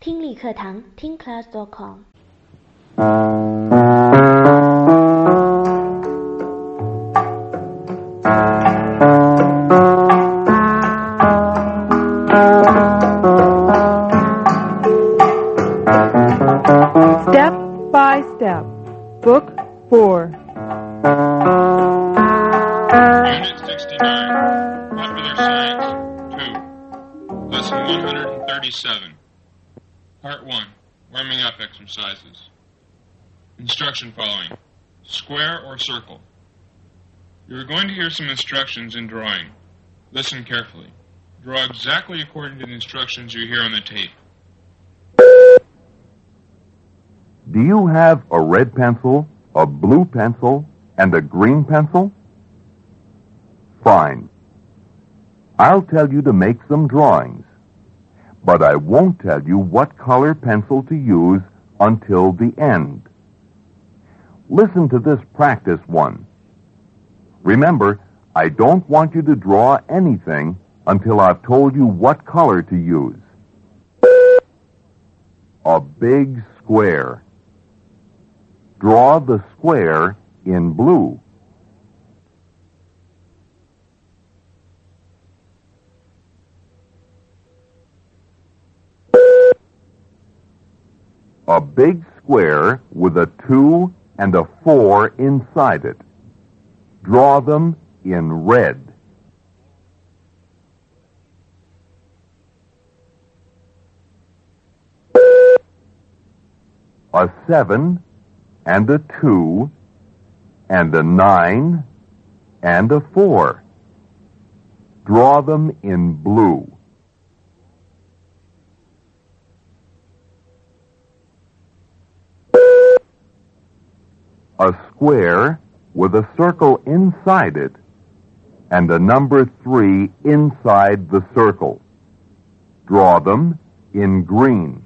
听力课堂听 class.com。 Step by Step, Book 4. Unit 69, Popular Science 2, Lesson 137, Part 1, Warming Up Exercises. Instruction following, square or circle. You are going to hear some instructions in drawing. Listen carefully. Draw exactly according to the instructions you hear on the tape. Do you have a red pencil, a blue pencil, and a green pencil? Fine. I'll tell you to make some drawings, but I won't tell you what color pencil to use until the end. Listen to this practice one. Remember, I don't want you to draw anything until I've told you what color to use. A big square. Draw the square in blue. A big square with a 2 and a 4 inside it. Draw them in red. A 7 and a 2 and a 9 and a 4. Draw them in blue. A square with a circle inside it and a number 3 inside the circle. Draw them in green.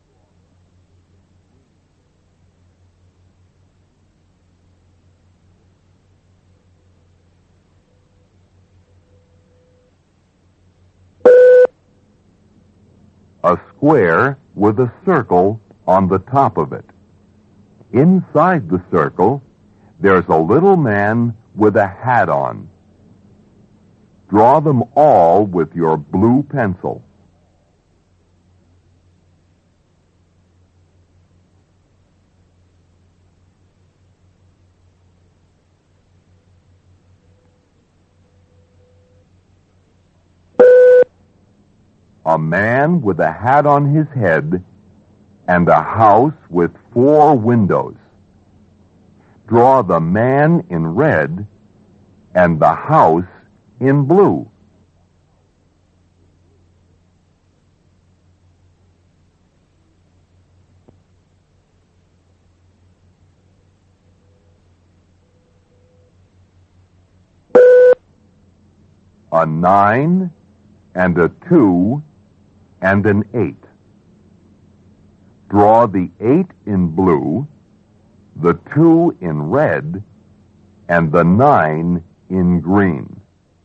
A square with a circle on the top of it. Inside the circle, there's a little man with a hat on. Draw them all with your blue pencil. A man with a hat on his head and a house with 4 windows. Draw the man in red and the house in blue. A 9 and a 2 and an 8. Draw the 8 in blue, the 2 in red, and the 9 in green.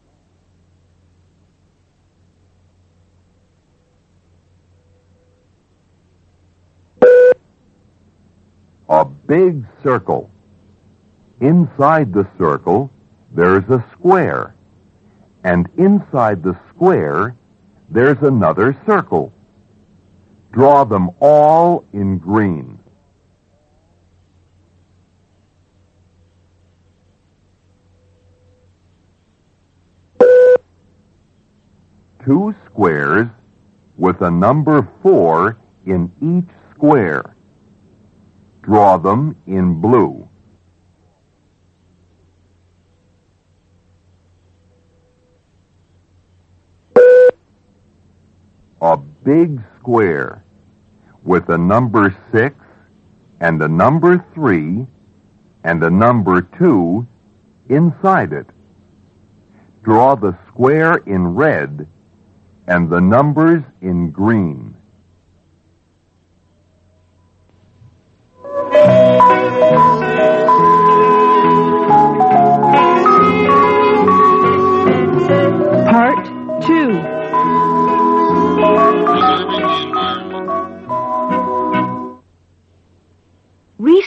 A big circle. Inside the circle, there's a square, and inside the square, there's another circle. Draw them all in green. Two squares with a number 4 in each square. Draw them in blue. A big square with a number 6 and a number 3 and a number 2 inside it. Draw the square in red and the numbers in green. Part 2. Preserving the environment.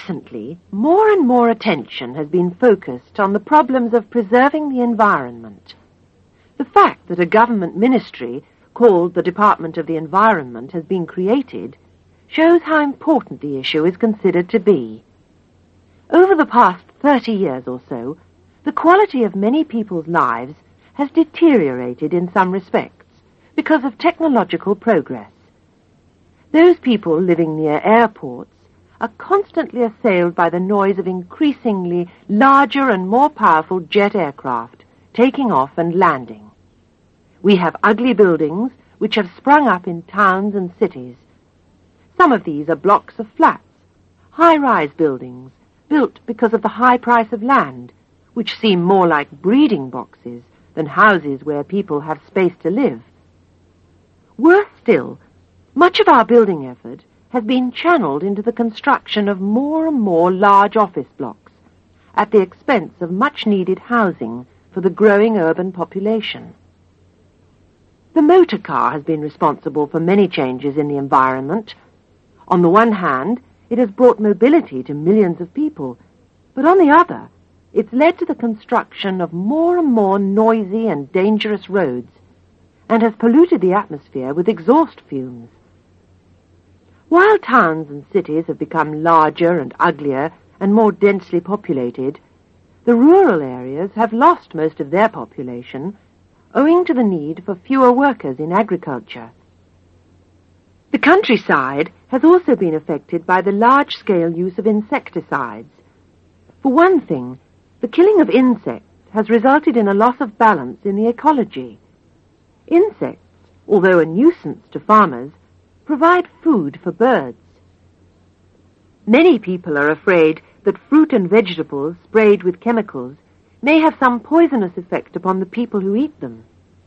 Recently, more and more attention has been focused on the problems of preserving the environment. The fact that a government ministry called the Department of the Environment has been created shows how important the issue is considered to be. Over the past 30 years or so, the quality of many people's lives has deteriorated in some respects because of technological progress. Those people living near airports are constantly assailed by the noise of increasingly larger and more powerful jet aircraft taking off and landing. We have ugly buildings which have sprung up in towns and cities. Some of these are blocks of flats, high-rise buildings built because of the high price of land, which seem more like breeding boxes than houses where people have space to live. Worse still, much of our building effort has been channeled into the construction of more and more large office blocks at the expense of much-needed housing for the growing urban population. The motor car has been responsible for many changes in the environment. On the one hand, it has brought mobility to millions of people, but on the other, it's led to the construction of more and more noisy and dangerous roads and has polluted the atmosphere with exhaust fumes. While towns and cities have become larger and uglier and more densely populated, the rural areas have lost most of their population owing to the need for fewer workers in agriculture. The countryside has also been affected by the large-scale use of insecticides. For one thing, the killing of insects has resulted in a loss of balance in the ecology. Insects, although a nuisance to farmers, provide food for birds. Many people are afraid that fruit and vegetables sprayed with chemicals may have some poisonous effect upon the people who eat them.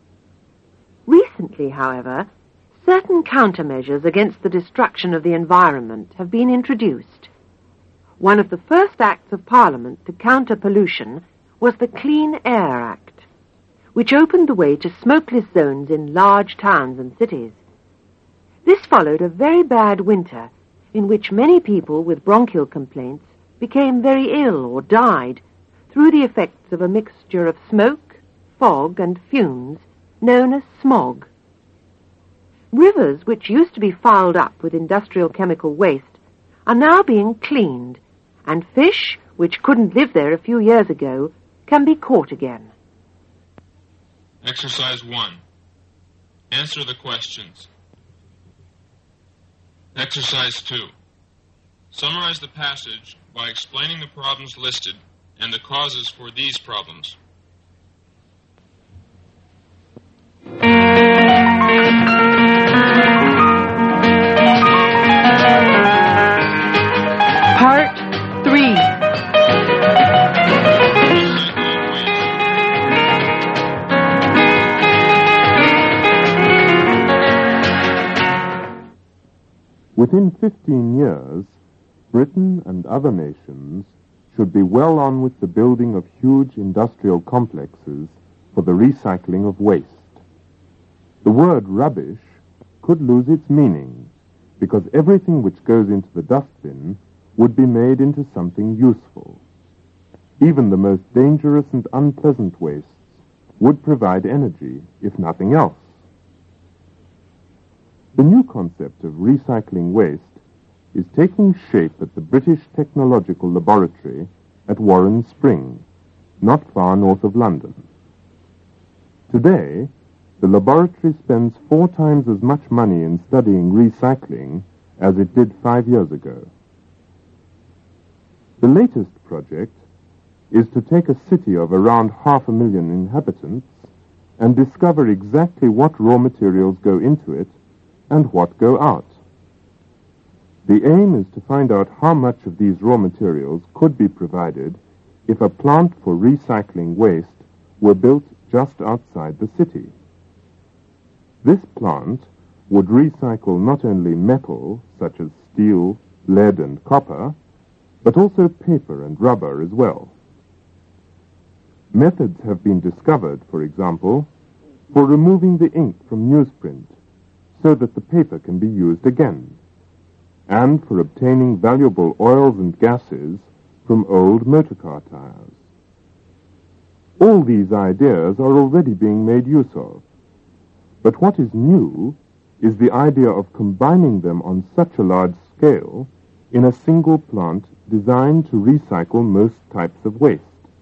Recently, however, certain countermeasures against the destruction of the environment have been introduced. One of the first acts of Parliament to counter pollution was the Clean Air Act, which opened the way to smokeless zones in large towns and cities. This followed a very bad winter in which many people with bronchial complaints became very ill or died through the effects of a mixture of smoke, fog, and fumes known as smog. Rivers which used to be fouled up with industrial chemical waste are now being cleaned, and fish which couldn't live there a few years ago can be caught again. Exercise 1. Answer the questions. Exercise 2. Summarize the passage by explaining the problems listed and the causes for these problems. Part 3. Within 15 years, Britain and other nations should be well on with the building of huge industrial complexes for the recycling of waste. The word rubbish could lose its meaning because everything which goes into the dustbin would be made into something useful. Even the most dangerous and unpleasant wastes would provide energy, if nothing else. The new concept of recycling waste is taking shape at the British Technological Laboratory at Warren Spring, not far north of London. Today, the laboratory spends 4 times as much money in studying recycling as it did 5 years ago. The latest project is to take a city of around 500,000 inhabitants and discover exactly what raw materials go into it and what go out. The aim is to find out how much of these raw materials could be provided if a plant for recycling waste were built just outside the city. This plant would recycle not only metal, such as steel, lead, and copper, but also paper and rubber as well. Methods have been discovered, for example, for removing the ink from newsprint so that the paper can be used again. and for obtaining valuable oils and gases from old motor car tires. All these ideas are already being made use of, but what is new is the idea of combining them on such a large scale in a single plant designed to recycle most types of waste.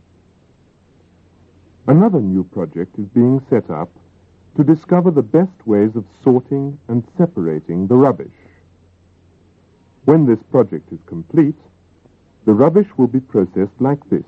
Another new project is being set up to discover the best ways of sorting and separating the rubbish. When this project is complete, the rubbish will be processed like this.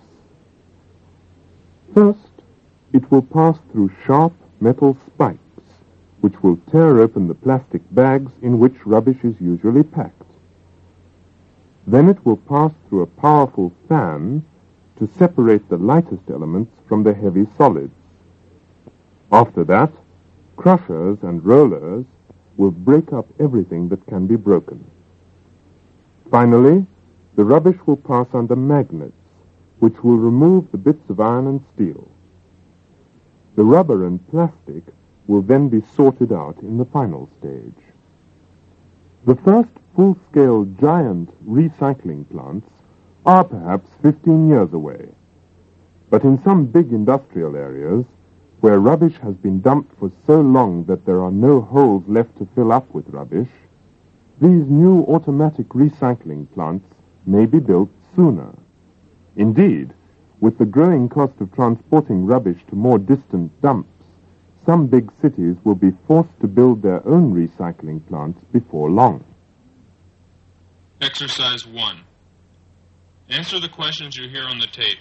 First, it will pass through sharp metal spikes, which will tear open the plastic bags in which rubbish is usually packed. Then it will pass through a powerful fan to separate the lightest elements from the heavy solids. After that, crushers and rollers will break up everything that can be broken. Finally, the rubbish will pass under magnets, which will remove the bits of iron and steel. The rubber and plastic will then be sorted out in the final stage. The first full-scale giant recycling plants are perhaps 15 years away. But in some big industrial areas, where rubbish has been dumped for so long that there are no holes left to fill up with rubbish, these new automatic recycling plants may be built sooner. Indeed, with the growing cost of transporting rubbish to more distant dumps, some big cities will be forced to build their own recycling plants before long. Exercise 1. Answer the questions you hear on the tape.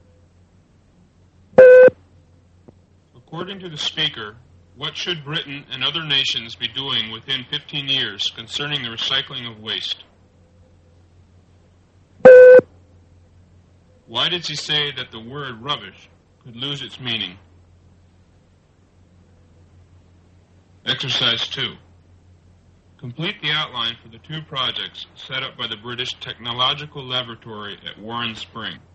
According to the speaker, what should Britain and other nations be doing within 15 years concerning the recycling of waste? Why did she say that the word rubbish could lose its meaning? Exercise 2. Complete the outline for the two projects set up by the British Technological Laboratory at Warren Spring.